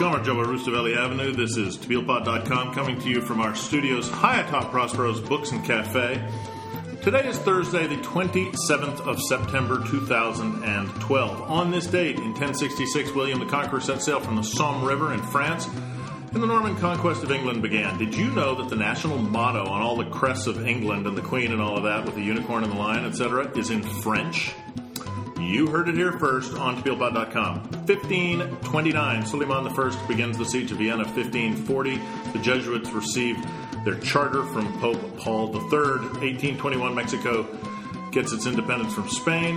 Gomer Rustaveli Avenue. This is TabillePod.com coming to you from our studios high atop Prospero's Books and Cafe. Today is Thursday, the 27th of September, 2012. On this date, in 1066, William the Conqueror set sail from the Somme River in France, and the Norman conquest of England began. Did you know that the national motto on all the crests of England and the Queen and all of that, with the unicorn and the lion, etc., is in French? You heard it here first on TabillePod.com. 1529, Suleiman I begins the siege of Vienna. 1540, the Jesuits received their charter from Pope Paul III. 1821, Mexico gets its independence from Spain.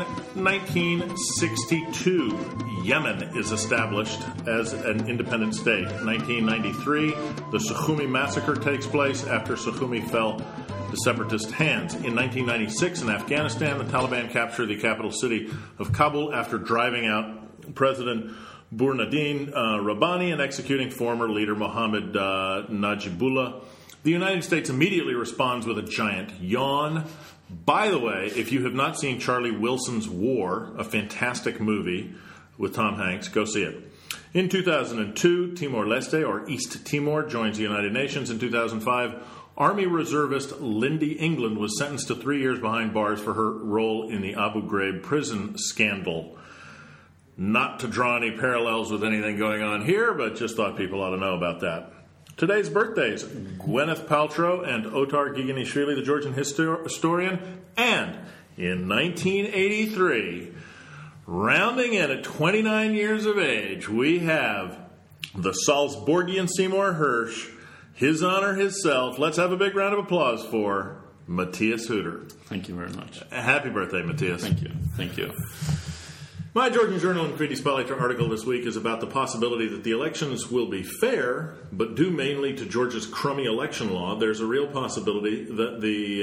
1962, Yemen is established as an independent state. 1993, the Sukhumi massacre takes place after Sukhumi fell to separatist hands. In 1996, in Afghanistan, the Taliban captured the capital city of Kabul after driving out President Burhanuddin Rabbani and executing former leader Mohammed Najibullah. The United States immediately responds with a giant yawn. By the way, if you have not seen Charlie Wilson's War, a fantastic movie with Tom Hanks, go see it. In 2002, Timor-Leste, or East Timor, joins the United Nations. In 2005, Army reservist Lindy England was sentenced to 3 years behind bars for her role in the Abu Ghraib prison scandal. Not to draw any parallels with anything going on here, but just thought people ought to know about that. Today's birthdays: Gwyneth Paltrow and Otar Giganishvili, the Georgian historian. And in 1983, rounding in at 29 years of age, we have the Salzburgian Seymour Hersh, his honor, himself. Let's have a big round of applause for Matthias Hutter. Thank you very much. Happy birthday, Matthias. Thank you. Thank you. My Georgian Journal and Criti Spotlighter article this week is about the possibility that the elections will be fair, but due mainly to Georgia's crummy election law. There's a real possibility that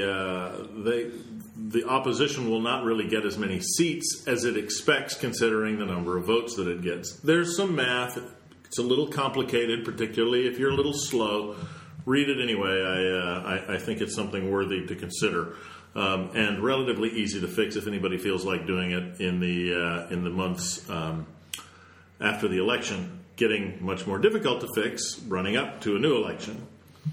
the opposition will not really get as many seats as it expects, considering the number of votes that it gets. There's some math. It's a little complicated, particularly if you're a little slow. Read it anyway. I think it's something worthy to consider. And relatively easy to fix if anybody feels like doing it in the months after the election. Getting much more difficult to fix running up to a new election.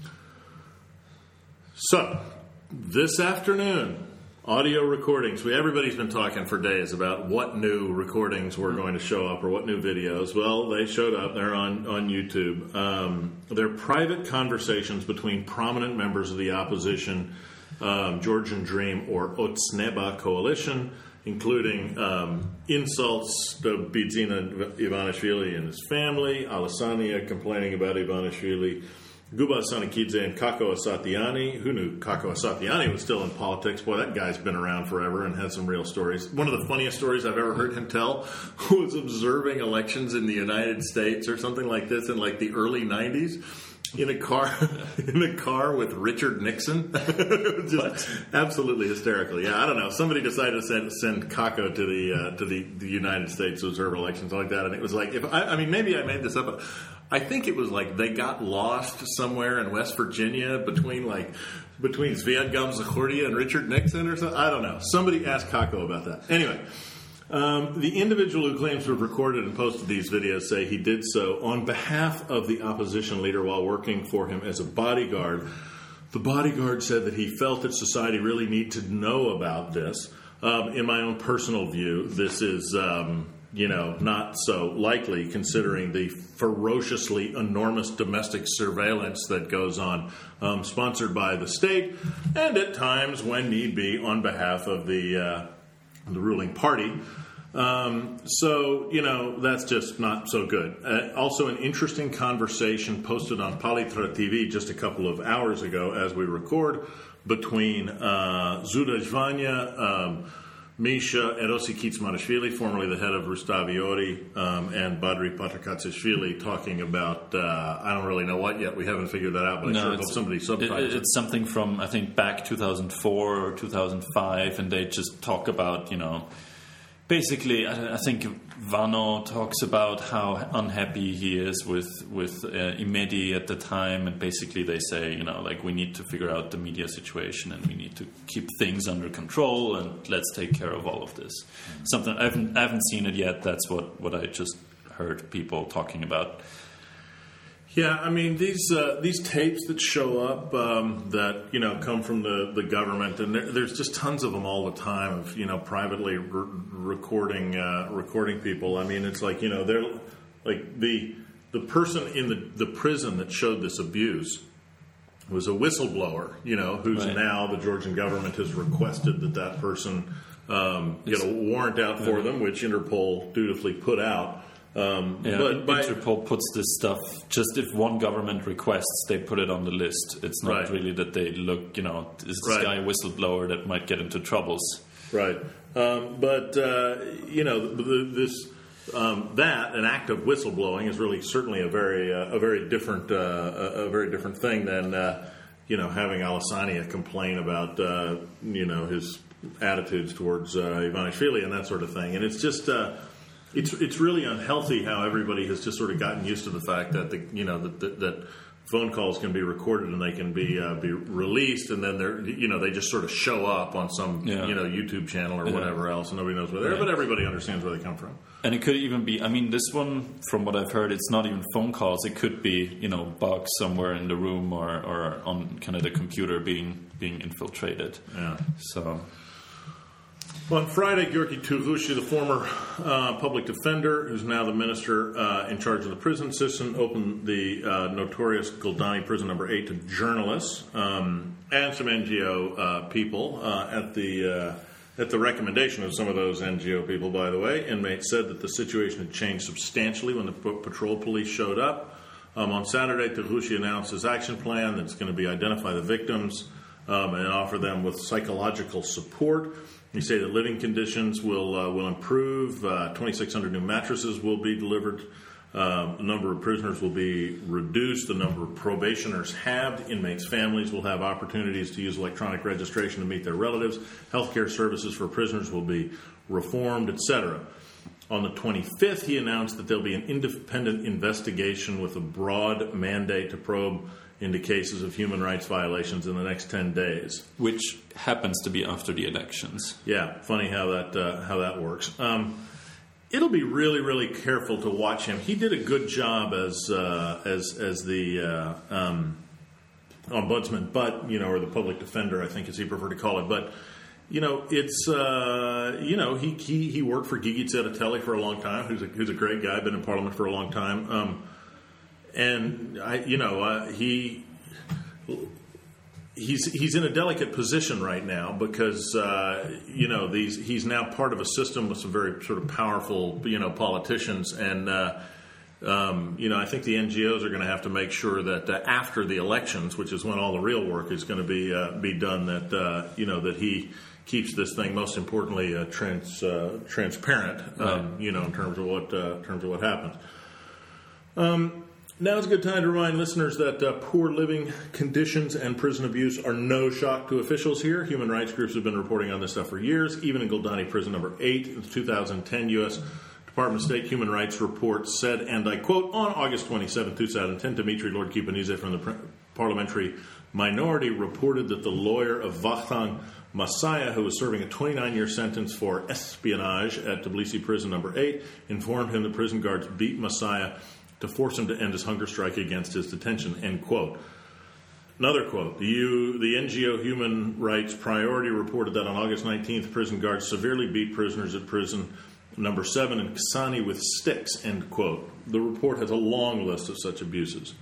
So, this afternoon, audio recordings. Everybody's been talking for days about what new recordings were going to show up or what new videos. Well, they showed up. They're on YouTube. They're private conversations between prominent members of the opposition Georgian Dream or Otsneba coalition, including insults to Bidzina Ivanishvili and his family, Alessania complaining about Ivanishvili, Guba Sanikidze and Kako Asatiani. Who knew Kako Asatiani was still in politics? Boy, that guy's been around forever and has some real stories. One of the funniest stories I've ever heard him tell was observing elections in the United States or something like this in like the early 90s. In a car with Richard Nixon. It was just absolutely hysterical. Yeah, I don't know. Somebody decided to send Kako to the United States to observe elections like that, and it was like, maybe I made this up, but I think it was like they got lost somewhere in West Virginia between Zviad Zakhurdia and Richard Nixon or something. I don't know. Somebody asked Kako about that. Anyway. The individual who claims to have recorded and posted these videos say he did so on behalf of the opposition leader while working for him as a bodyguard. The bodyguard said that he felt that society really need to know about this. In my own personal view, this is, not so likely considering the ferociously enormous domestic surveillance that goes on, sponsored by the state and at times, when need be, on behalf of the ruling party. That's just not so good. Also, an interesting conversation posted on Palitra TV just a couple of hours ago as we record between Zuda Zvanya, Misha Erosi Kitsmanishvili, formerly the head of Rustaviori, and Badri Patrikatsishvili talking about, I don't really know what yet. We haven't figured that out, but I sure hope somebody subtitles it. It's something from, I think, back 2004 or 2005, and they just talk about, basically, I think Vano talks about how unhappy he is with Imedi at the time, and basically they say, we need to figure out the media situation and we need to keep things under control and let's take care of all of this. Something I haven't seen it yet. That's what I just heard people talking about. Yeah, I mean these tapes that show up that come from the government, and there's just tons of them all the time of privately recording people. I mean, it's like they're like the person in the prison that showed this abuse was a whistleblower, who's right. Now the Georgian government has requested that person get a warrant out for them, which Interpol dutifully put out. But Interpol puts this stuff, just if one government requests, they put it on the list. It's not really that they look, is this guy a whistleblower that might get into troubles? Right. But an act of whistleblowing is really certainly a very different thing than having Alassania complain about his attitudes towards Ivanishvili and that sort of thing. And it's just it's really unhealthy how everybody has just sort of gotten used to the fact that that phone calls can be recorded and they can be released, and then they just sort of show up on some YouTube channel or whatever else, and nobody knows where they're. But everybody understands where they come from. And it could even be, I mean, this one, from what I've heard, it's not even phone calls. It could be, bugs somewhere in the room or on kind of the computer being infiltrated. Yeah. So. Well, on Friday, Georgi Turushi, the former public defender, who's now the minister in charge of the prison system, opened the notorious Guldani prison number 8 to journalists and some NGO people. At the recommendation of some of those NGO people, by the way, inmates said that the situation had changed substantially when the patrol police showed up. On Saturday, Turushi announced his action plan that's going to be identify the victims and offer them with psychological support. He said that living conditions will improve. 2,600 new mattresses will be delivered. The number of prisoners will be reduced. The number of probationers halved. Inmates' families will have opportunities to use electronic registration to meet their relatives. Healthcare services for prisoners will be reformed, etc. On the 25th, he announced that there'll be an independent investigation with a broad mandate to probe into cases of human rights violations in the next 10 days. Which happens to be after the elections. Yeah, funny how that works. It'll be really, really careful to watch him. He did a good job as the ombudsman, but or the public defender, I think, as he preferred to call it. But it's he worked for Gigi Tsereteli for a long time. Who's a great guy, been in Parliament for a long time. And he's in a delicate position right now because he's now part of a system with some very sort of powerful politicians, and I think the NGOs are going to have to make sure that after the elections, which is when all the real work is going to be done, that that he keeps this thing, most importantly, transparent, in terms of what happens. Now is a good time to remind listeners that poor living conditions and prison abuse are no shock to officials here. Human rights groups have been reporting on this stuff for years. Even in Guldani prison number 8, the 2010 U.S. Department of State Human Rights Report said, and I quote, on August 27, 2010, Dimitri Lord Kipanidze from the parliamentary minority reported that the lawyer of Vakhtang Masaya, who was serving a 29-year sentence for espionage at Tbilisi prison number 8, informed him the prison guards beat Masaya to force him to end his hunger strike against his detention, end quote. Another quote, the NGO Human Rights Priority reported that on August 19th, prison guards severely beat prisoners at prison number 7 in Ksani with sticks, end quote. The report has a long list of such abuses.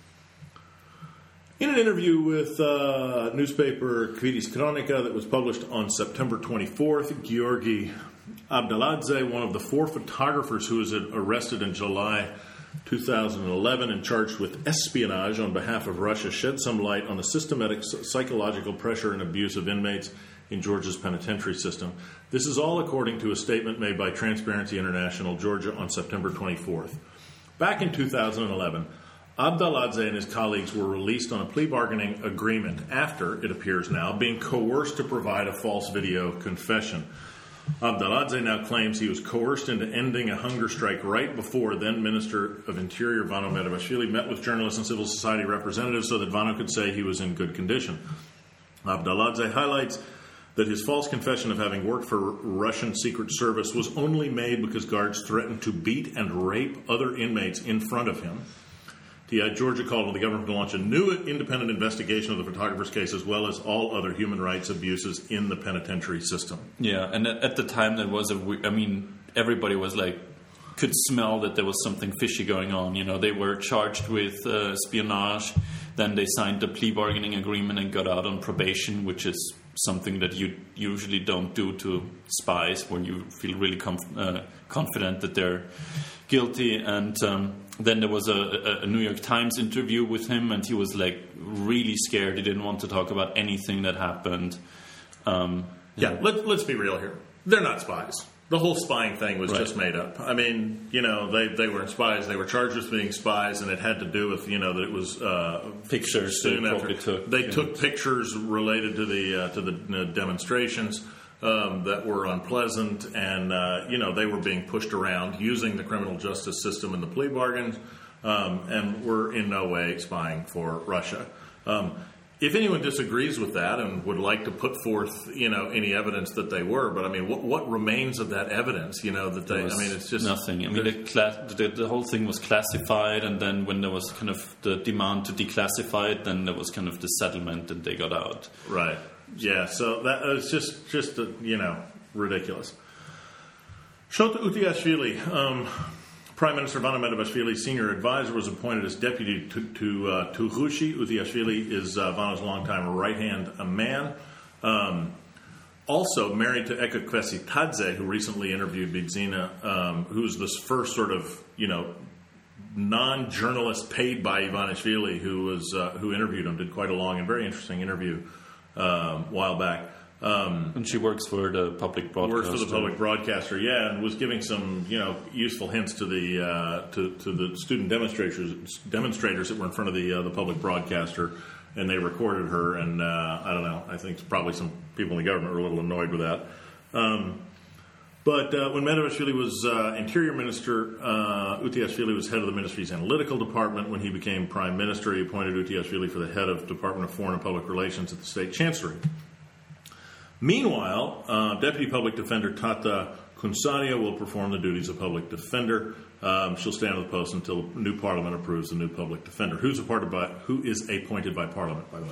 In an interview with newspaper Kvitis Kronika that was published on September 24th, Georgi Abdaladze, one of the 4 photographers who was arrested in July 2011 and charged with espionage on behalf of Russia, shed some light on the systematic psychological pressure and abuse of inmates in Georgia's penitentiary system. This is all according to a statement made by Transparency International Georgia on September 24th. Back in 2011, Abdaladze and his colleagues were released on a plea bargaining agreement after, it appears now, being coerced to provide a false video confession. Abdaladze now claims he was coerced into ending a hunger strike right before then Minister of Interior Vano Merabashvili met with journalists and civil society representatives so that Vano could say he was in good condition. Abdaladze highlights that his false confession of having worked for Russian Secret Service was only made because guards threatened to beat and rape other inmates in front of him. Georgia called on the government to launch a new independent investigation of the photographer's case, as well as all other human rights abuses in the penitentiary system. Yeah, and at the time there was everybody was like, could smell that there was something fishy going on. You know, they were charged with espionage, then they signed the plea bargaining agreement and got out on probation, which is something that you usually don't do to spies when you feel really confident that they're guilty. And then there was a New York Times interview with him, and he was like really scared. He didn't want to talk about anything that happened. Let's be real here. They're not spies. The whole spying thing was just made up. I mean, you know, they weren't spies. They were charged with being spies, and it had to do with, you know, that it was pictures soon they after took. They took pictures related to the demonstrations that were unpleasant, and you know, they were being pushed around using the criminal justice system in the plea bargains, and were in no way spying for Russia. If anyone disagrees with that and would like to put forth, you know, any evidence that they were, but I mean, what remains of that evidence? You know, that they. I mean, it's just nothing. I mean, the whole thing was classified, and then when there was kind of the demand to declassify it, then there was kind of the settlement, and they got out. Right. Yeah. So that was just you know, ridiculous. Shota Utiashvili. Prime Minister Vano Medvashvili's senior advisor was appointed as deputy to Turushi. Utiashvili is Vano's longtime right-hand man. Also married to Eka Kvesitadze, who recently interviewed Bidzina, who's this first sort of, you know, non-journalist paid by Ivanishvili who interviewed him, did quite a long and very interesting interview a while back. And she works for the public broadcaster. Works for the public broadcaster, yeah, and was giving some, you know, useful hints to the to the student demonstrators that were in front of the public broadcaster, and they recorded her. And I don't know, I think probably some people in the government were a little annoyed with that. But when Medvashvili was Interior Minister, Utiashvili was head of the ministry's analytical department. When he became Prime Minister, he appointed Utiashvili for the head of Department of Foreign and Public Relations at the State Chancellery. Meanwhile, Deputy Public Defender Tata Kunsaria will perform the duties of public defender. She'll stay on the post until new Parliament approves the new public defender, who is appointed by Parliament, by the way.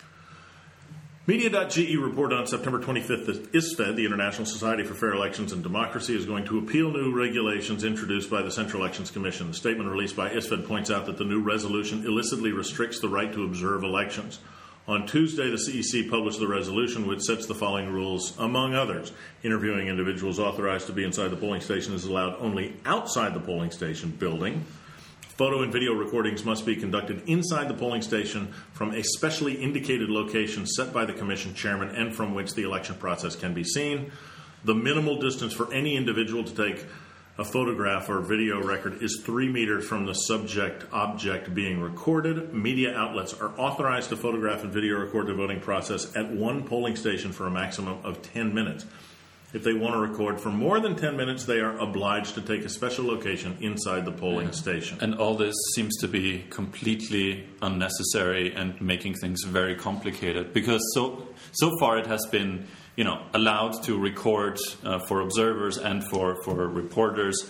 Media.ge reported on September 25th that ISFED, the International Society for Fair Elections and Democracy, is going to appeal new regulations introduced by the Central Elections Commission. The statement released by ISFED points out that the new resolution illicitly restricts the right to observe elections. On Tuesday, the CEC published the resolution, which sets the following rules, among others. Interviewing individuals authorized to be inside the polling station is allowed only outside the polling station building. Photo and video recordings must be conducted inside the polling station from a specially indicated location set by the Commission chairman and from which the election process can be seen. The minimal distance for any individual to take a photograph or video record is 3 meters from the subject object being recorded. Media outlets are authorized to photograph and video record the voting process at one polling station for a maximum of 10 minutes. If they want to record for more than 10 minutes, they are obliged to take a special location inside the polling station. And all this seems to be completely unnecessary and making things very complicated, because so far it has been, you know, allowed to record for observers and for reporters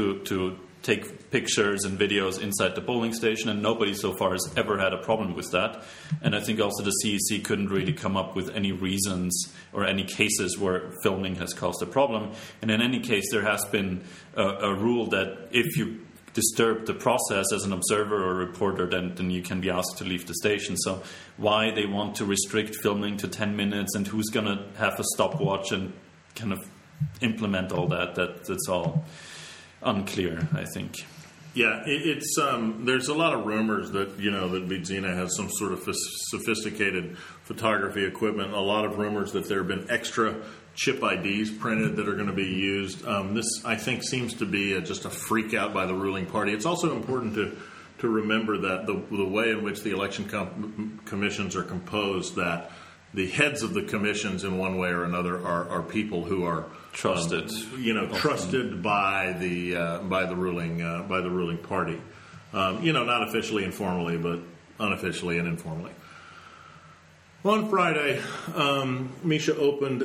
to take pictures and videos inside the polling station, and nobody so far has ever had a problem with that. And I think also the CEC couldn't really come up with any reasons or any cases where filming has caused a problem. And in any case, there has been a rule that if you disturb the process as an observer or reporter, then you can be asked to leave the station. So why they want to restrict filming to 10 minutes and who's going to have a stopwatch and kind of implement all that's all unclear, I think. Yeah, it's there's a lot of rumors that, you know, that Bidzina has some sort of sophisticated photography equipment. A lot of rumors that there have been extra chip IDs printed that are going to be used. This, I think, seems to be just a freak out by the ruling party. It's also important to remember that the way in which the election commissions are composed, that the heads of the commissions in one way or another are people who are trusted, trusted by the ruling party. Not officially and formally, but unofficially and informally. On Friday, Misha opened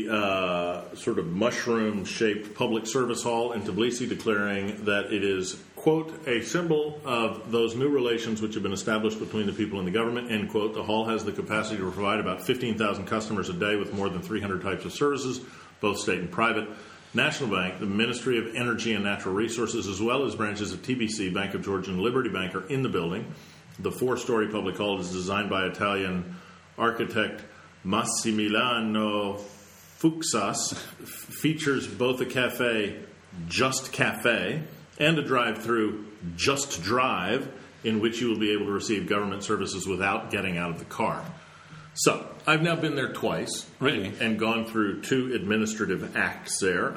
the sort of mushroom-shaped public service hall in Tbilisi, declaring that it is, quote, a symbol of those new relations which have been established between the people and the government, end quote. The hall has the capacity to provide about 15,000 customers a day with more than 300 types of services, both state and private. National Bank, the Ministry of Energy and Natural Resources, as well as branches of TBC, Bank of Georgia, and Liberty Bank are in the building. The 4-story public hall is designed by Italian architect Massimiliano Fuxas, features both a cafe, Just Cafe, and a drive-through, Just Drive, in which you will be able to receive government services without getting out of the car. So, I've now been there twice. Really? And gone through 2 administrative acts there.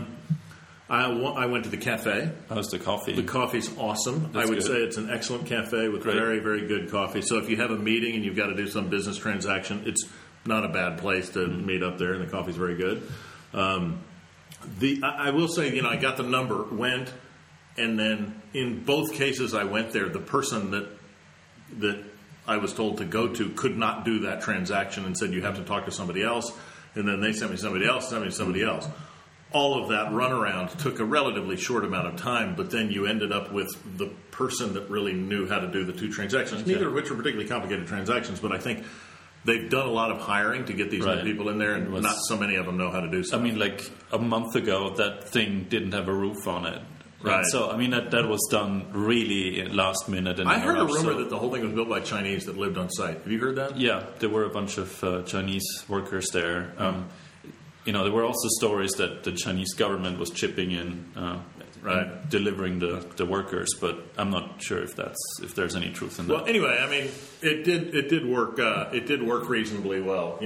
I went to the cafe. How's the coffee? The coffee's awesome. That's I would good. say it's an excellent cafe with very, very good coffee. So if you have a meeting and you've got to do some business transaction, it's not a bad place to meet up there, and the coffee's very good. I will say, I got the number, went, and then in both cases I went there, the person that I was told to go to could not do that transaction and said, you have to talk to somebody else. And then they sent me somebody else, All of that runaround took a relatively short amount of time, but then you ended up with the person that really knew how to do the 2 transactions, neither of which were particularly complicated transactions, but I think they've done a lot of hiring to get these new people in there, and not so many of them know how to do so. I mean, like a month ago, that thing didn't have a roof on it. Right. So, I mean, that was done really last minute. I heard a rumor that the whole thing was built by Chinese that lived on site. Have you heard that? Yeah, there were a bunch of Chinese workers there. There were also stories that the Chinese government was chipping in, and delivering the workers, but I'm not sure if there's any truth in that. Well, anyway, I mean, it did work. It did work reasonably well,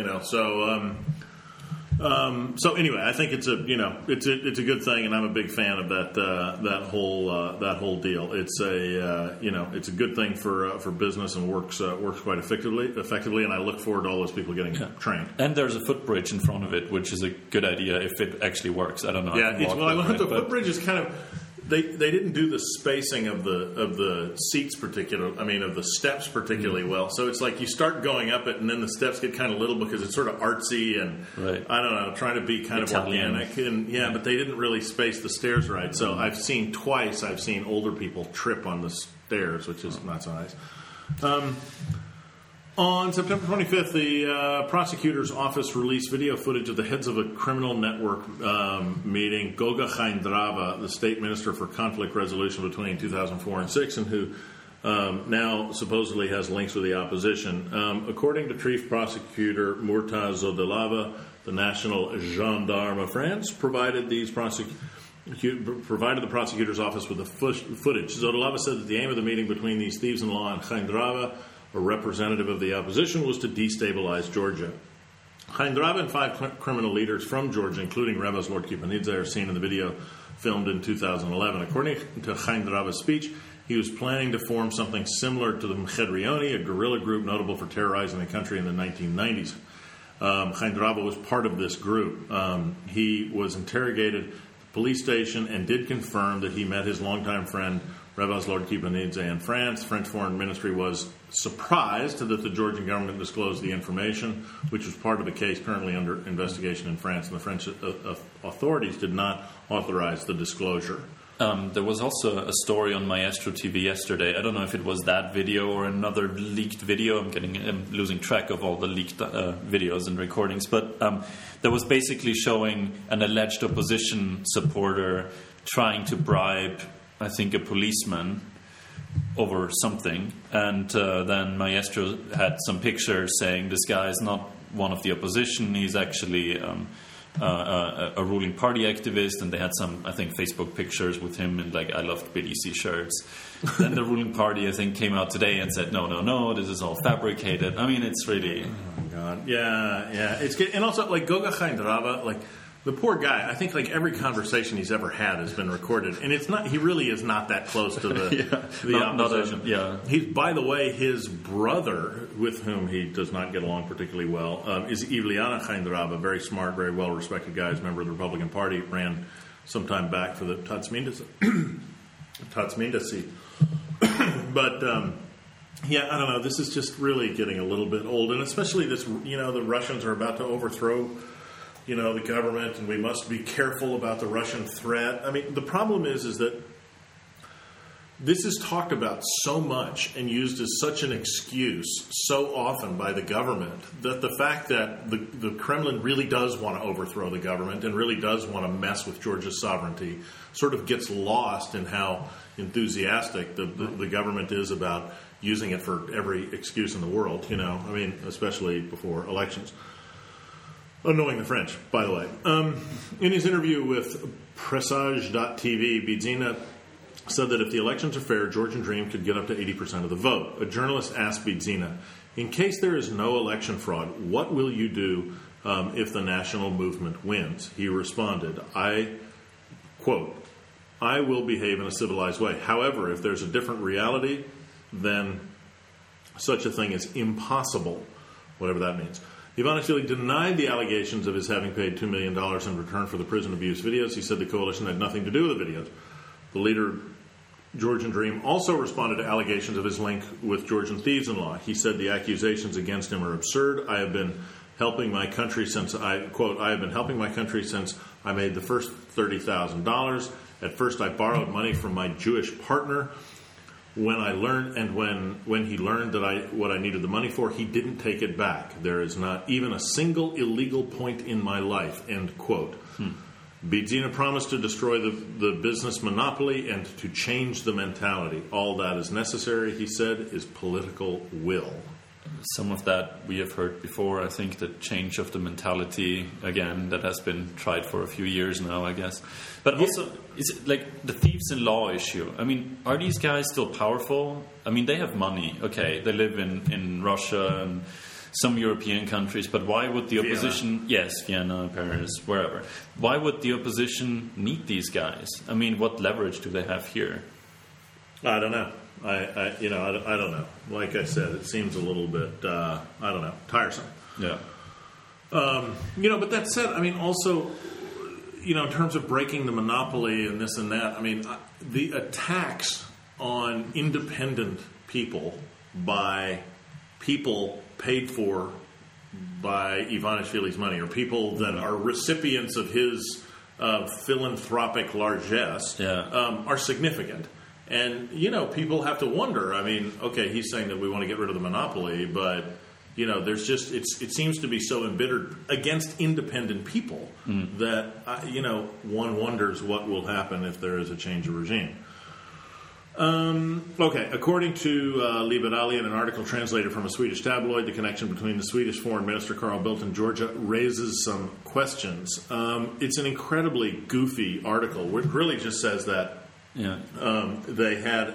So anyway, I think it's a good thing, and I'm a big fan of that whole deal. It's it's a good thing for business and works quite effectively, and I look forward to all those people getting trained. And there's a footbridge in front of it, which is a good idea if it actually works. I don't know. Yeah, the footbridge is kind of. They didn't do the spacing of the seats of the steps particularly well. So it's like you start going up it, and then the steps get kind of little because it's sort of artsy and I don't know, trying to be kind Italian. of organic. But they didn't really space the stairs right. So I've seen older people trip on the stairs, which is not so nice. On September 25th, the prosecutor's office released video footage of the heads of a criminal network meeting, Goga Chaindrava, the state minister for conflict resolution between 2004 and 2006, and who now supposedly has links with the opposition. According to Chief Prosecutor Murtaz Zodalava, the National Gendarme of France provided the prosecutor's office with the footage. Zodalava said that the aim of the meeting between these thieves-in-law and Chaindrava, a representative of the opposition, was to destabilize Georgia. Chaindrava and 5 criminal leaders from Georgia, including Revaz Lord Kipanidze, are seen in the video filmed in 2011. According to Chaindrava's speech, he was planning to form something similar to the Mchedrioni, a guerrilla group notable for terrorizing the country in the 1990s. Chaindrava was part of this group. He was interrogated at the police station and did confirm that he met his longtime friend Revaz Lord Kipanidze in France. The French Foreign Ministry was surprised that the Georgian government disclosed the information, which was part of the case currently under investigation in France, and the French authorities did not authorize the disclosure. There was also a story on Maestro TV yesterday. I don't know if it was that video or another leaked video. I'm losing track of all the leaked videos and recordings. But that was basically showing an alleged opposition supporter trying to bribe, I think, a policeman over something. And then Maestro had some pictures saying this guy is not one of the opposition. He's actually a ruling party activist, and they had some, I think, Facebook pictures with him in I Loved BDC shirts. Then the ruling party, I think, came out today and said, no, this is all fabricated. I mean, it's really... Oh, my God. Yeah. It's good. And also, Goga Chaindrava, the poor guy, I think every conversation he's ever had has been recorded, and he really is not that close to the opposition. He's, by the way, his brother, with whom he does not get along particularly well, is Iuliana Chaindrava, a very smart, very well-respected guy, who's a member of the Republican Party, ran some time back for the Tatsminda seat. But, I don't know, this is just really getting a little bit old, and especially this, the Russians are about to overthrow the government, and we must be careful about the Russian threat. I mean, the problem is that this is talked about so much and used as such an excuse so often by the government that the fact that the Kremlin really does want to overthrow the government and really does want to mess with Georgia's sovereignty sort of gets lost in how enthusiastic the government is about using it for every excuse in the world, I mean, especially before elections. Annoying the French, by the way. In his interview with Presage.tv, Bidzina said that if the elections are fair, Georgian Dream could get up to 80% of the vote. A journalist asked Bidzina, in case there is no election fraud, what will you do if the national movement wins? He responded, I will behave in a civilized way. However, if there's a different reality, then such a thing is impossible, whatever that means. Ivanishvili denied the allegations of his having paid $2 million in return for the prison abuse videos. He said the coalition had nothing to do with the videos. The leader, Georgian Dream, also responded to allegations of his link with Georgian thieves-in-law. He said the accusations against him are absurd. I have been helping my country since I have been helping my country since I made the first $30,000. At first, I borrowed money from my Jewish partner. When I learned, and when he learned that what I needed the money for, he didn't take it back. There is not even a single illegal point in my life. End quote. Bidzina promised to destroy the business monopoly and to change the mentality. All that is necessary, he said, is political will. Some of that we have heard before. I think the change of the mentality, again, that has been tried for a few years now, I guess. But also, is it like the thieves-in-law issue? I mean, are these guys still powerful? I mean, they have money. Okay, they live in Russia and some European countries, but why would the opposition... Yes, Vienna, Paris, wherever. Why would the opposition need these guys? I mean, what leverage do they have here? I don't know. I don't know. Like I said, it seems a little bit, tiresome. Yeah. But that said, I mean, also, in terms of breaking the monopoly and this and that, I mean, the attacks on independent people by people paid for by Ivanishvili's money, or people that are recipients of his philanthropic largesse, are significant. And, people have to wonder. I mean, okay, he's saying that we want to get rid of the monopoly, but, there's just, it seems to be so embittered against independent people that, one wonders what will happen if there is a change of regime. Okay, according to Liberalien, an article translated from a Swedish tabloid, the connection between the Swedish foreign minister Carl Bildt and Georgia raises some questions. It's an incredibly goofy article, which really just says that they had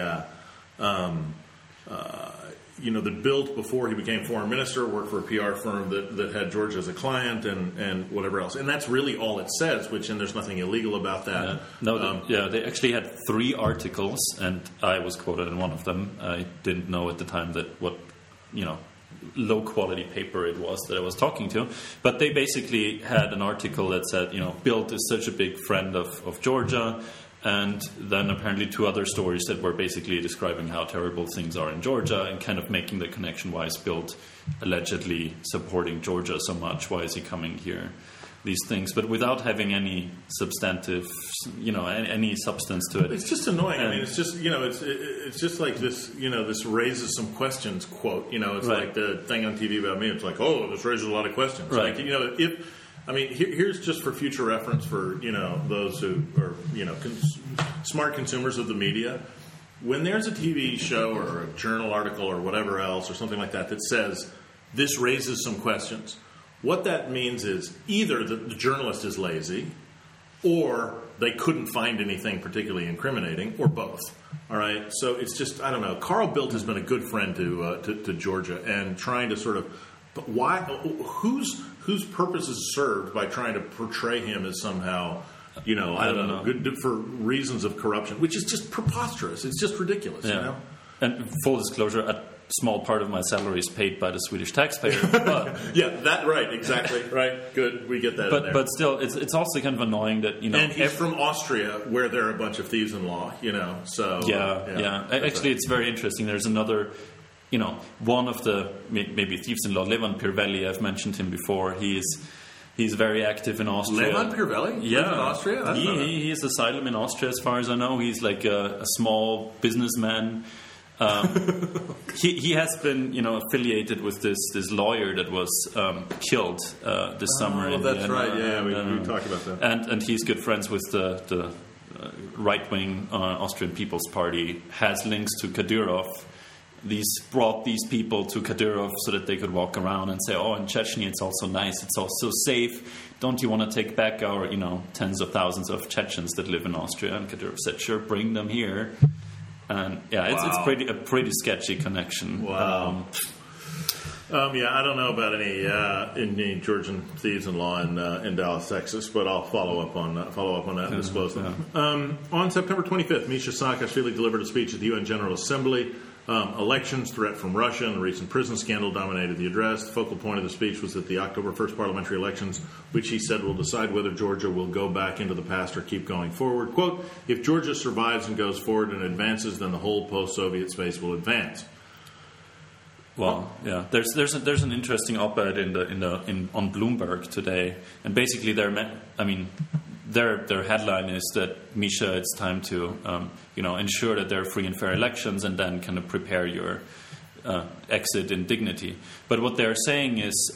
that Bildt, before he became foreign minister, worked for a PR firm that had Georgia as a client and whatever else. And that's really all it says, and there's nothing illegal about that. They actually had 3 articles, and I was quoted in one of them. I didn't know at the time what low-quality paper it was that I was talking to. But they basically had an article that said, Bildt is such a big friend of Georgia. And then apparently 2 other stories that were basically describing how terrible things are in Georgia and kind of making the connection, why is Bildt allegedly supporting Georgia so much? Why is he coming here? These things, but without having any substantive, any substance to it. It's just annoying. I mean, it's just, it's just like this, this raises some questions, quote. It's like the thing on TV about me. It's like, oh, this raises a lot of questions. Right. Like, here's just for future reference for, those who are, smart consumers of the media. When there's a TV show or a journal article or whatever else or something like that that says this raises some questions, what that means is either the journalist is lazy or they couldn't find anything particularly incriminating, or both. All right? So it's just, I don't know. Carl Bildt has been a good friend to Georgia, and trying to sort of... But why? Whose purpose is served by trying to portray him as somehow, I don't know, good for reasons of corruption, which is just preposterous. It's just ridiculous, And full disclosure, a small part of my salary is paid by the Swedish taxpayer. But exactly, right. Good, we get that. But still, it's also kind of annoying that And he's from Austria, where there are a bunch of thieves-in-law. So Actually, it's very interesting. There's another. One of the maybe thieves-in-law, Levan Pirvelli, I've mentioned him before. He is He's very active in Austria. Levon Pirvelli? Yeah. Live in Austria? He has asylum in Austria, as far as I know. He's like a small businessman. He has been, affiliated with this lawyer that was killed this summer. Oh, that's right. Yeah, we talked about that. And he's good friends with the right-wing Austrian People's Party. Has links to Kadyrov. Brought these people to Kadyrov so that they could walk around and say, "Oh, in Chechnya it's also nice. It's also safe. Don't you want to take back our, tens of thousands of Chechens that live in Austria?" And Kadyrov said, "Sure, bring them here." And it's a pretty sketchy connection. Wow. I don't know about any Georgian thieves-in-law in Dallas, Texas, but I'll follow up on that and disclose them. On September 25th, Misha Saakashvili delivered a speech at the UN General Assembly. Elections, threat from Russia, and the recent prison scandal dominated the address. The focal point of the speech was that the October 1st parliamentary elections, which he said will decide whether Georgia will go back into the past or keep going forward. Quote, "If Georgia survives and goes forward and advances, then the whole post-Soviet space will advance." Well, yeah. There's an interesting op-ed on Bloomberg today, and basically their headline is that, Misha, it's time to ensure that there are free and fair elections, and then kind of prepare your exit in dignity. But what they're saying is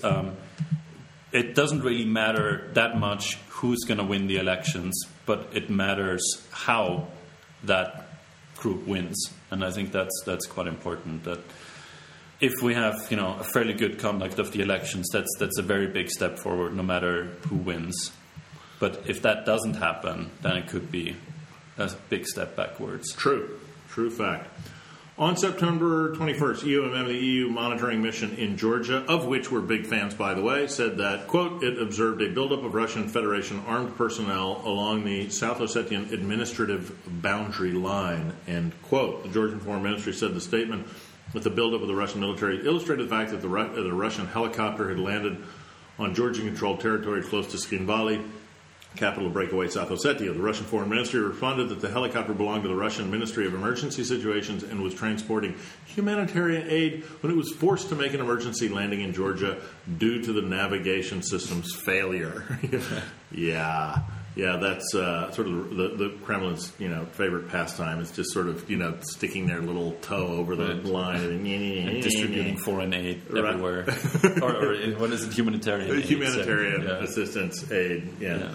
it doesn't really matter that much who's going to win the elections, but it matters how that group wins, and I think that's quite important. That if we have a fairly good conduct of the elections, that's a very big step forward, no matter who wins. But if that doesn't happen, then it could be a big step backwards. True fact. On September 21st, EUMM, the EU monitoring mission in Georgia, of which we're big fans, by the way, said that, quote, it observed a buildup of Russian Federation armed personnel along the South Ossetian administrative boundary line, end quote. The Georgian Foreign Ministry said the statement with the buildup of the Russian military illustrated the fact that the Russian helicopter had landed on Georgian-controlled territory close to Skinvali, capital of breakaway South Ossetia. The Russian Foreign Ministry responded that the helicopter belonged to the Russian Ministry of Emergency Situations and was transporting humanitarian aid when it was forced to make an emergency landing in Georgia due to the navigation system's failure. Yeah, that's sort of the Kremlin's favorite pastime. It's just sort of sticking their little toe over the line and distributing foreign aid everywhere, or what is it? Humanitarian assistance aid. Yeah.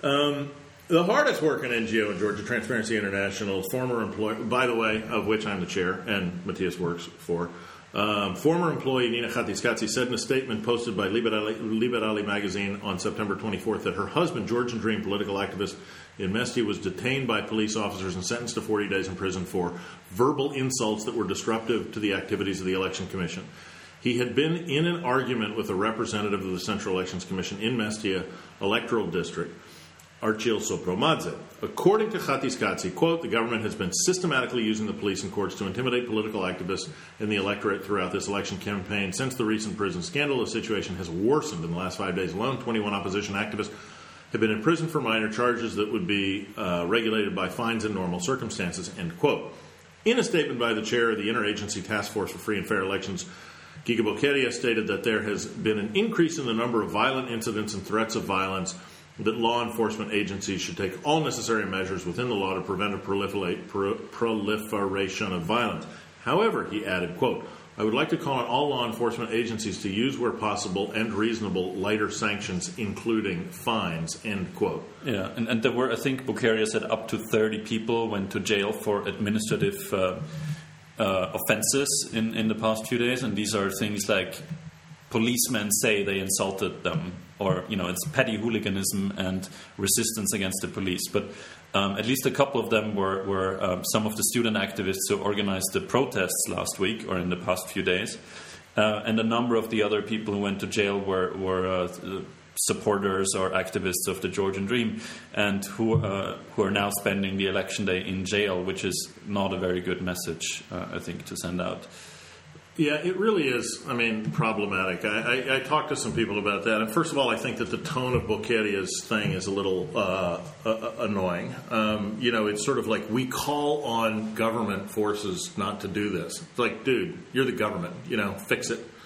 The hardest working NGO in Georgia, Transparency International, former employee, by the way, of which I'm the chair and Matthias works for, former employee Nina Khatiskatsi said in a statement posted by Liberali magazine on September 24th that her husband, Georgian Dream political activist in Mestia, was detained by police officers and sentenced to 40 days in prison for verbal insults that were disruptive to the activities of the Election Commission. He had been in an argument with a representative of the Central Elections Commission in Mestia electoral district, Archil Sopromadze. According to Khatiskatsi, quote, the government has been systematically using the police and courts to intimidate political activists in the electorate throughout this election campaign. Since the recent prison scandal, the situation has worsened in the last 5 days alone. 21 opposition activists have been in prison for minor charges that would be regulated by fines in normal circumstances, end quote. In a statement by the chair of the Interagency Task Force for Free and Fair Elections, Giga Bokeria stated that there has been an increase in the number of violent incidents and threats of violence, that law enforcement agencies should take all necessary measures within the law to prevent a proliferation of violence. However, he added, quote, I would like to call on all law enforcement agencies to use where possible and reasonable lighter sanctions, including fines, end quote. Yeah, and there were, I think Bokeria said, up to 30 people went to jail for administrative offenses in the past few days, and these are things like policemen say they insulted them, or it's petty hooliganism and resistance against the police. But at least a couple of them were some of the student activists who organized the protests last week or in the past few days, and a number of the other people who went to jail were supporters or activists of the Georgian Dream, and who are now spending the election day in jail, which is not a very good message, I think, to send out. Yeah, it really is, problematic. I talked to some people about that. And first of all, I think that the tone of Bokeria's thing is a little annoying. It's sort of like, we call on government forces not to do this. It's like, dude, you're the government. Fix it.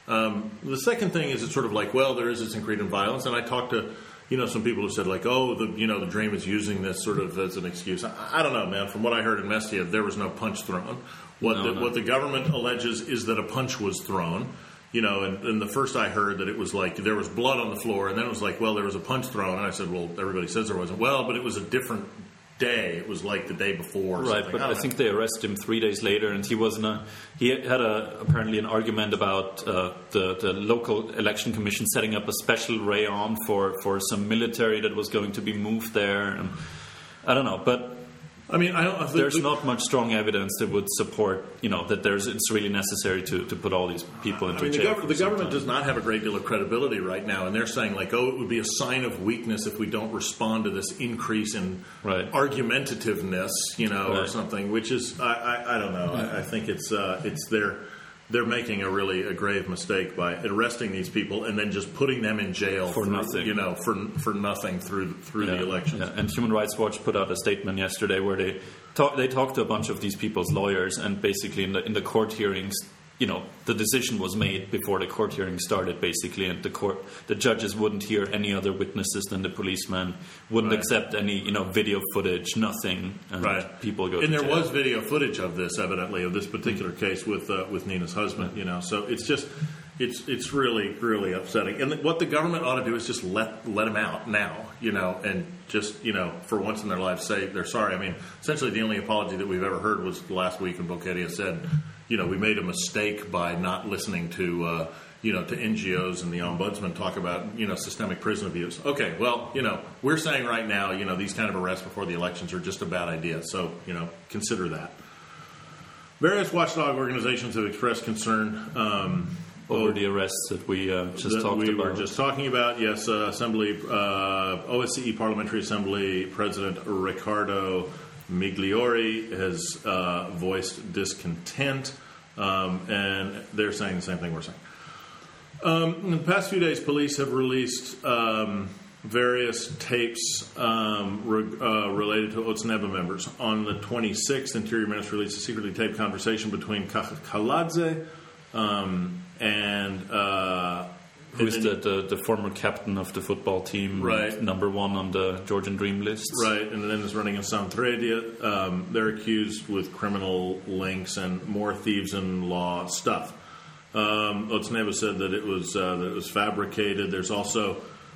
The second thing is it's sort of like, well, there is this increasing violence, and I talked to some people who said like, oh, the Dream is using this sort of as an excuse. I don't know, man. From what I heard in Mestia, there was no punch thrown. What the government alleges is that a punch was thrown. And the first I heard that it was like there was blood on the floor, and then it was like, well, there was a punch thrown, and I said, well, everybody says there wasn't. Well, but it was a different day. It was like the day before. Or right, but I think they arrested him 3 days later, and he had apparently an argument about the local election commission setting up a special rayon for some military that was going to be moved there, and I don't know, but. I mean, there's not much strong evidence that would support, that it's really necessary to put all these people into jail. The government does not have a great deal of credibility right now, and they're saying like, oh, it would be a sign of weakness if we don't respond to this increase in argumentativeness, or something. Which is, I don't know. Yeah. I think it's they're making a grave mistake by arresting these people and then just putting them in jail for nothing. For nothing through the elections. Yeah. And Human Rights Watch put out a statement yesterday where they talked to a bunch of these people's lawyers, and basically in the court hearings, the decision was made before the court hearing started, basically, and the judges wouldn't hear any other witnesses than the policeman, wouldn't accept any, video footage, nothing, and people go to jail. And there was video footage of this, evidently, of this particular case with Nina's husband, so it's just, it's really, really upsetting. And what the government ought to do is just let him out now, and just, for once in their lives say they're sorry. I mean, essentially the only apology that we've ever heard was last week when Boqueria said, we made a mistake by not listening to, to NGOs and the ombudsman talk about, systemic prison abuse. Okay, well, we're saying right now, these kind of arrests before the elections are just a bad idea. So, consider that. Various watchdog organizations have expressed concern over the arrests that we just talked about. We were just talking about, yes, OSCE Parliamentary Assembly President Riccardo Migliori has voiced discontent, and they're saying the same thing we're saying. In the past few days, police have released various tapes related to Otzneba members. On the 26th, Interior Ministry released a secretly taped conversation between Kaladze and who's the former captain of the football team, number one on the Georgian Dream list. Right, and then is running in Samtredia. They're accused with criminal links and more thieves-in-law stuff. Otzneba said that it was fabricated. There's also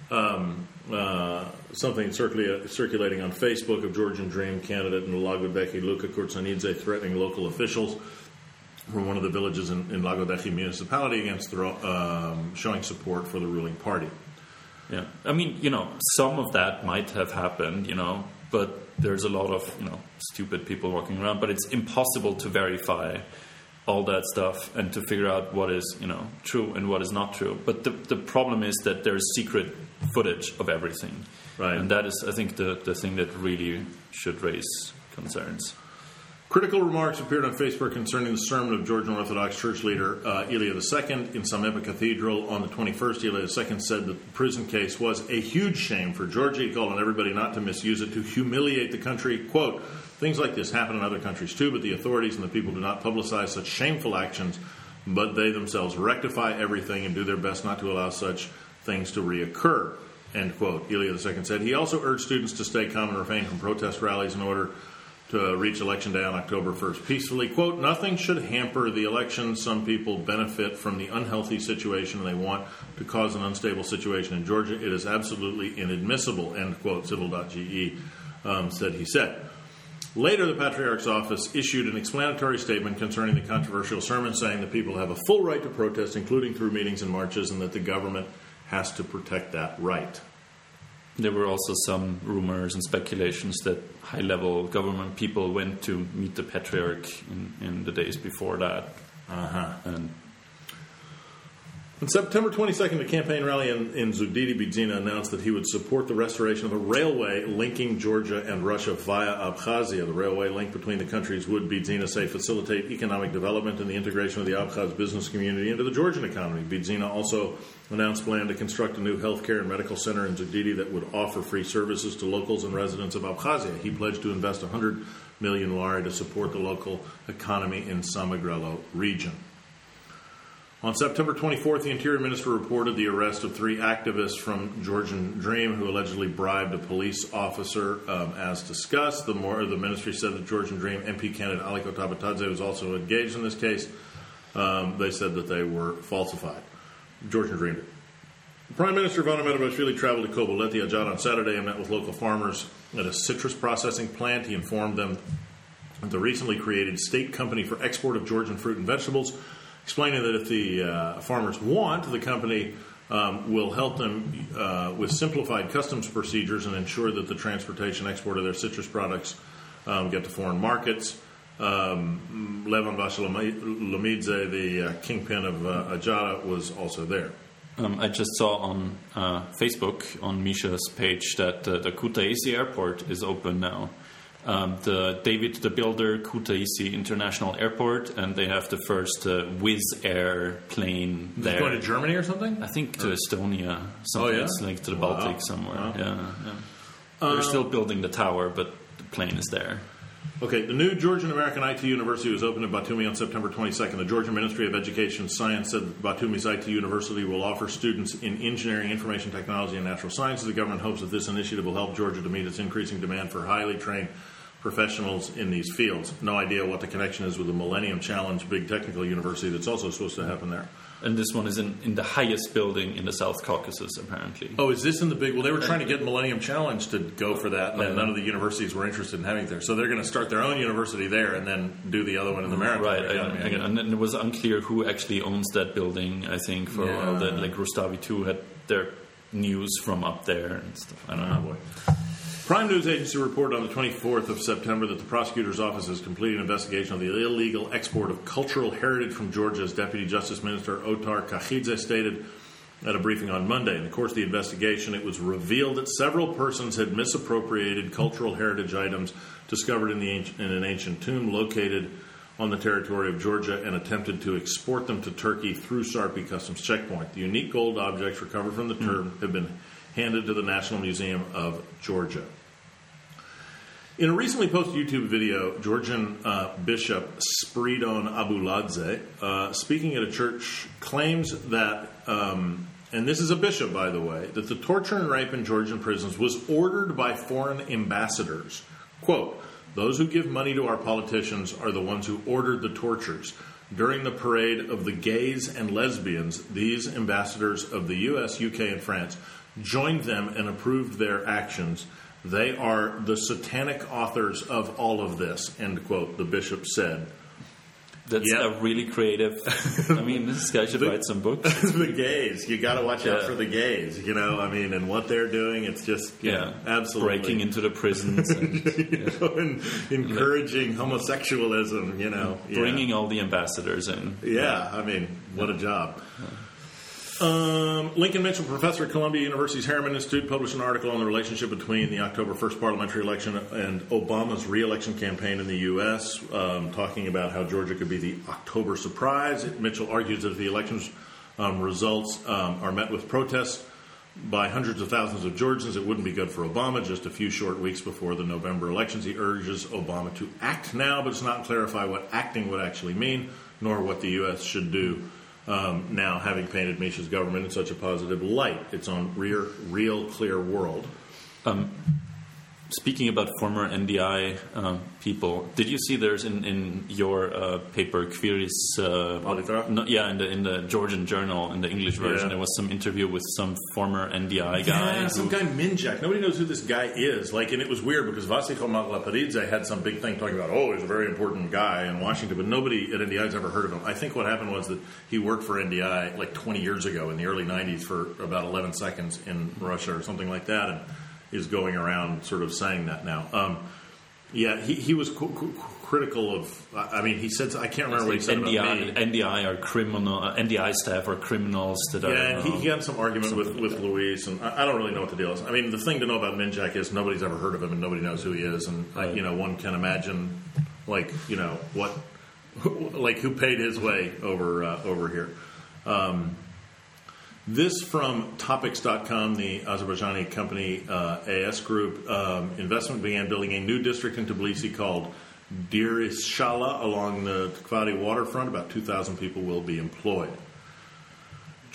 something circulating on Facebook of Georgian Dream candidate in Lagodeki, Luka Kurtsanidze, threatening local officials from one of the villages in Lagodeki municipality against showing support for the ruling party. Yeah, I mean, some of that might have happened, but there's a lot of, stupid people walking around. But it's impossible to verify all that stuff and to figure out what is, true and what is not true. But the problem is that there's secret footage of everything. Right. And that is, I think, the thing that really should raise concerns. Critical remarks appeared on Facebook concerning the sermon of Georgian Orthodox Church leader Ilya II in Samepa Cathedral on the 21st. Ilya II said that the prison case was a huge shame for Georgia. He called on everybody not to misuse it to humiliate the country. Quote, things like this happen in other countries too, but the authorities and the people do not publicize such shameful actions, but they themselves rectify everything and do their best not to allow such things to reoccur. End quote. Ilya II said. He also urged students to stay calm and refrain from protest rallies in order to reach Election Day on October 1st peacefully. Quote, nothing should hamper the election. Some people benefit from the unhealthy situation and they want to cause an unstable situation in Georgia. It is absolutely inadmissible, end quote, Civil.ge said. Later, the Patriarch's office issued an explanatory statement concerning the controversial sermon, saying that people have a full right to protest, including through meetings and marches, and that the government has to protect that right. There were also some rumors and speculations that high-level government people went to meet the Patriarch in the days before that. And on September 22nd, a campaign rally in Zugdidi, Bidzina announced that he would support the restoration of a railway linking Georgia and Russia via Abkhazia. The railway link between the countries would, Bidzina say, facilitate economic development and the integration of the Abkhaz business community into the Georgian economy. Bidzina also announced plan to construct a new healthcare and medical center in Zugdidi that would offer free services to locals and residents of Abkhazia. He pledged to invest 100 million lari to support the local economy in Samegrelo region. On September 24th, the Interior Minister reported the arrest of 3 activists from Georgian Dream who allegedly bribed a police officer. As discussed, the ministry said that Georgian Dream MP candidate Aliko Tabatadze was also engaged in this case. They said that they were falsified. Georgian Dream. Prime Minister Ivano Merabishvili traveled to Koboleti Ajad on Saturday and met with local farmers at a citrus processing plant. He informed them of the recently created state company for export of Georgian fruit and vegetables, explaining that if the farmers want, the company will help them with simplified customs procedures and ensure that the transportation export of their citrus products get to foreign markets. Levan Vashalomidze, the kingpin of Ajada, was also there. I just saw on Facebook, on Misha's page, that the Kutaisi airport is open now. The David the Builder Kutaisi International Airport, and they have the first Wizz Air plane there. Going to Germany or something? I think to Estonia. Something. It's like to the Baltic somewhere. Wow. Yeah. They're still building the tower, but the plane is there. Okay, the new Georgian American IT University was opened in Batumi on September 22nd. The Georgian Ministry of Education and Science said that Batumi's IT University will offer students in engineering, information technology, and natural sciences. The government hopes that this initiative will help Georgia to meet its increasing demand for highly trained professionals in these fields. No idea what the connection is with the Millennium Challenge big technical university that's also supposed to happen there. And this one is in the highest building in the South Caucasus, apparently. Oh, is this in the big... Well, they were trying to get Millennium Challenge to go for that, and none of the universities were interested in having it there. So they're going to start their own university there and then do the other one in the Marathon. Right. And then it was unclear who actually owns that building, I think, for a while. Like Rustavi 2 had their news from up there and stuff. I don't know. Boy. Prime News Agency reported on the 24th of September that the prosecutor's office has completed an investigation of the illegal export of cultural heritage from Georgia, as Deputy Justice Minister Otar Kakhidze stated at a briefing on Monday. In the course of the investigation, it was revealed that several persons had misappropriated cultural heritage items discovered in an ancient tomb located on the territory of Georgia and attempted to export them to Turkey through Sarpi Customs Checkpoint. The unique gold objects recovered from the tomb have been handed to the National Museum of Georgia. In a recently posted YouTube video, Georgian Bishop Spiridon Abuladze, speaking at a church, claims that, and this is a bishop, by the way, that the torture and rape in Georgian prisons was ordered by foreign ambassadors. Quote, "Those who give money to our politicians are the ones who ordered the tortures. During the parade of the gays and lesbians, these ambassadors of the U.S., UK, and France joined them and approved their actions. They are the satanic authors of all of this," end quote, the bishop said. That's a really creative... I mean, this guy should write some books. The gays. You got to watch out for the gays, you know, I mean, and what they're doing, it's just, absolutely. Breaking into the prisons. And encouraging homosexualism, you know. Bringing all the ambassadors in. Yeah, I mean, what a job. Lincoln Mitchell, professor at Columbia University's Harriman Institute, published an article on the relationship between the October 1st parliamentary election and Obama's re-election campaign in the U.S., talking about how Georgia could be the October surprise. Mitchell argues that if the election's results are met with protests by hundreds of thousands of Georgians, it wouldn't be good for Obama. Just a few short weeks before the November elections, he urges Obama to act now, but does not clarify what acting would actually mean, nor what the U.S. should do. Now, having painted Misha's government in such a positive light, it's on Real Clear World. Speaking about former NDI people, did you see there's in your paper, Kviris... in the Georgian Journal, in the English version, there was some interview with some former NDI guy. Yeah, some guy Minjak. Nobody knows who this guy is. Like, and it was weird because Vasiko Maglaparidze had some big thing talking about, he's a very important guy in Washington, but nobody at NDI has ever heard of him. I think what happened was that he worked for NDI like 20 years ago in the early 90s for about 11 seconds in Russia or something like that, and is going around sort of saying that now. He was critical of. I mean, he said, I can't remember what he said about me. NDI are criminal. NDI staff are criminals that are. Yeah, and he had some argument with Luis, and I don't really know what the deal is. I mean, the thing to know about Minjak is nobody's ever heard of him, and nobody knows who he is, and one can imagine, who paid his way over here. This from Topics.com, the Azerbaijani company AS Group. Investment began building a new district in Tbilisi called Dir Ishala along the Taqvadi waterfront. About 2,000 people will be employed.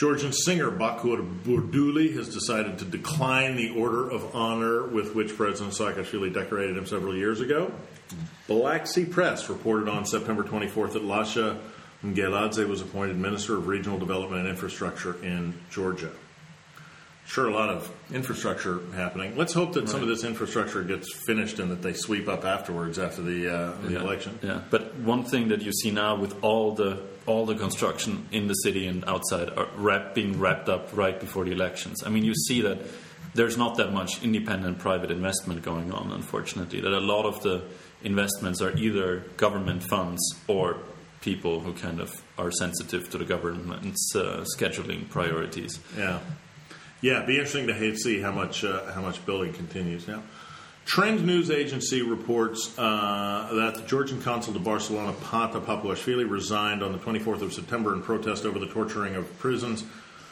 Georgian singer Bakur Burduli has decided to decline the Order of Honor with which President Saakashvili decorated him several years ago. Black Sea Press reported on September 24th that Lasha Mgeladze was appointed Minister of Regional Development and Infrastructure in Georgia. Sure, a lot of infrastructure happening. Let's hope that some of this infrastructure gets finished and that they sweep up afterwards after the election. Yeah, but one thing that you see now with all the construction in the city and outside are being wrapped up right before the elections. I mean, you see that there's not that much independent private investment going on, unfortunately. That a lot of the investments are either government funds or people who kind of are sensitive to the government's scheduling priorities. Yeah, it'd be interesting to see how much building continues now. Trend News Agency reports that the Georgian consul to Barcelona, Pata Papuashvili, resigned on the 24th of September in protest over the torturing in prisons,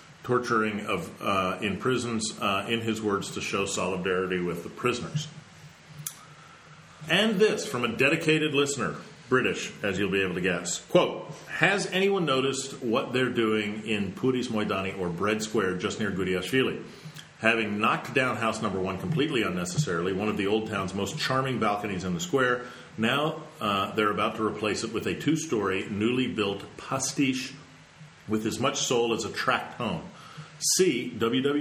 in his words, to show solidarity with the prisoners. And this from a dedicated listener, British, as you'll be able to guess. Quote, has anyone noticed what they're doing in Puris Moidani, or Bread Square, just near Gudiashvili? Having knocked down house number 1 completely unnecessarily, one of the old town's most charming balconies in the square, now they're about to replace it with a 2-story, newly built pastiche with as much soul as a tract home. See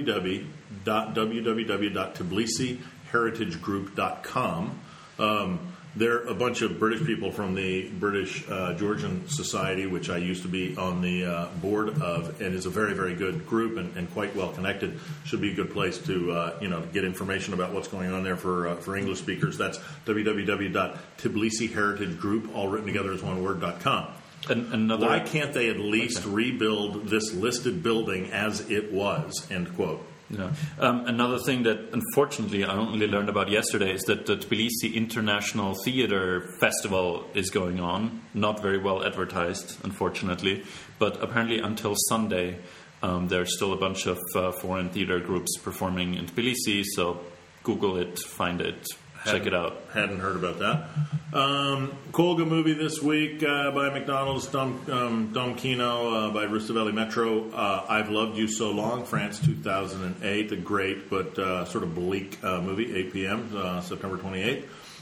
www.tbilisiheritagegroup.com. They're a bunch of British people from the British Georgian Society, which I used to be on the board of, and is a very, very good group and quite well connected. Should be a good place to get information about what's going on there for English speakers. That's www.tbilisiheritagegroup, all written together as one word.com. Why can't they at least rebuild this listed building as it was? End quote. Yeah. Another thing that, unfortunately, I only learned about yesterday is that the Tbilisi International Theatre Festival is going on. Not very well advertised, unfortunately. But apparently until Sunday, there's still a bunch of foreign theatre groups performing in Tbilisi. So Google it, find it, check it out. Hadn't heard about that. Kolga movie this week by McDonald's, Dom Kino by Rustaveli Metro. I've Loved You So Long, France 2008. A great but sort of bleak movie, 8 p.m., September 28th.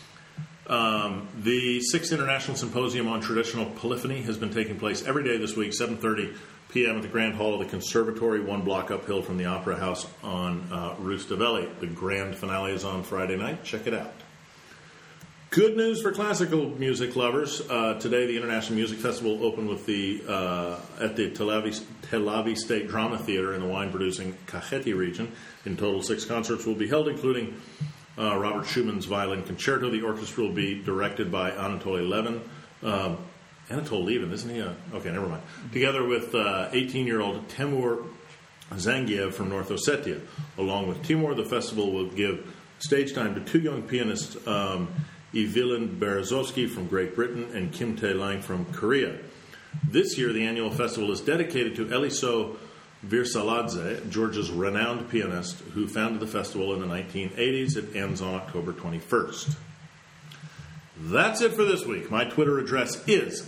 The 6th International Symposium on Traditional Polyphony has been taking place every day this week, 7:30 p.m. at the Grand Hall of the Conservatory, 1 block uphill from the Opera House on Rustaveli. The grand finale is on Friday night. Check it out. Good news for classical music lovers. Today, the International Music Festival opened with at the Tel Aviv State Drama Theater in the wine-producing Kakheti region. In total, 6 concerts will be held, including Robert Schumann's Violin Concerto. The orchestra will be directed by Anatoly Levin. Anatol Levin, isn't he? Okay, never mind. Together with 18-year-old Temur Zangiev from North Ossetia. Along with Timur, the festival will give stage time to 2 young pianists, Evelyn Berezovsky from Great Britain and Kim Tae-lang from Korea. This year, the annual festival is dedicated to Eliso Virsaladze, Georgia's renowned pianist, who founded the festival in the 1980s. It ends on October 21st. That's it for this week. My Twitter address is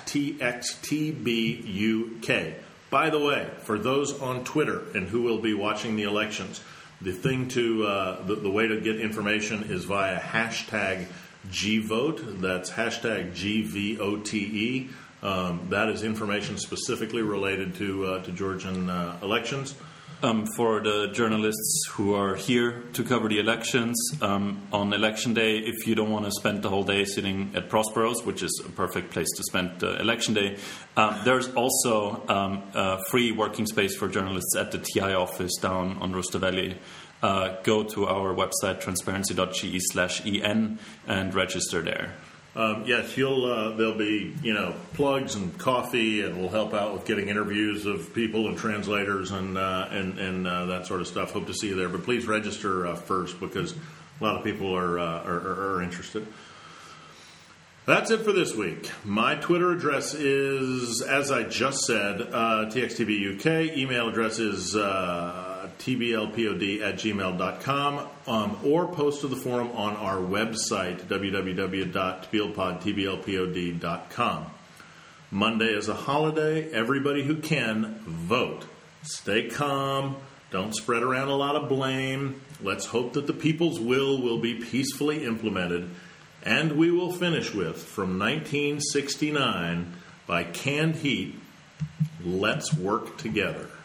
@TXTBUK. By the way, for those on Twitter and who will be watching the elections, the thing the way to get information is via hashtag GVote. That's hashtag GVOTE. That is information specifically related to Georgian elections. For the journalists who are here to cover the elections, on election day, if you don't want to spend the whole day sitting at Prosperos, which is a perfect place to spend election day, there's also a free working space for journalists at the TI office down on Rustaveli. Go to our website, transparency.ge/en, and register there. Yes, there'll be, plugs and coffee, and we'll help out with getting interviews of people and translators and that sort of stuff. Hope to see you there. But please register first, because a lot of people are interested. That's it for this week. My Twitter address is, as I just said, TXTBUK. Email address is tblpod@gmail.com, or post to the forum on our website, www.tblpod.com. Monday is a holiday. Everybody who can, vote. Stay calm. Don't spread around a lot of blame. Let's hope that the people's will be peacefully implemented. And we will finish with, from 1969, by Canned Heat, Let's Work Together.